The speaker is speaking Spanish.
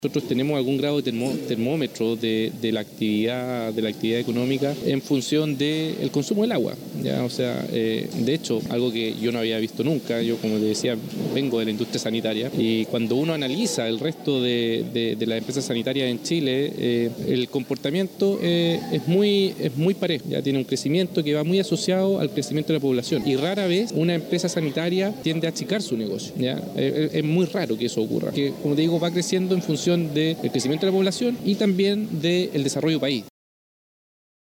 Nosotros tenemos algún grado de termómetro de la actividad económica en función del consumo del agua. ¿Ya? O sea, de hecho, algo que yo no había visto nunca, yo como le decía, vengo de la industria sanitaria, y cuando uno analiza el resto de las empresas sanitarias en Chile, el comportamiento es muy parejo. Ya tiene un crecimiento que va muy asociado al crecimiento de la población, y rara vez una empresa sanitaria tiende a achicar su negocio. ¿Ya? Es muy raro que eso ocurra, que como te digo, va creciendo en función del crecimiento de la población y también del desarrollo país.